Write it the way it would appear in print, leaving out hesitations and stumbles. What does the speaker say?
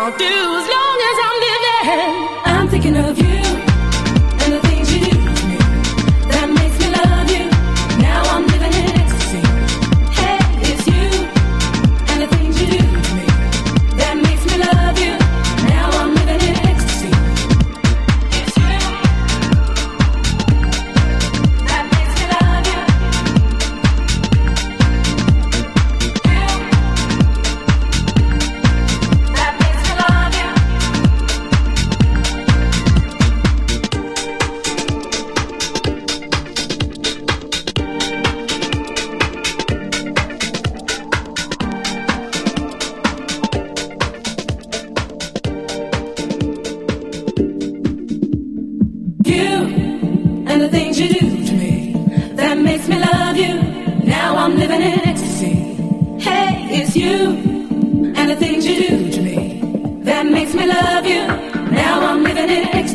I'll do as long as I'm living. I'm thinking of you and the things you do to me that makes me love you. Now I'm living in ecstasy. Hey, it's you and the things you do to me that makes me love you. Now I'm living in ecstasy. It's you that makes me love you. That makes me love you. You and the things you do to me that makes me love you. Now I'm living in ecstasy. Hey, it's you and the things you do to me that makes me love you. Now I'm living in ecstasy.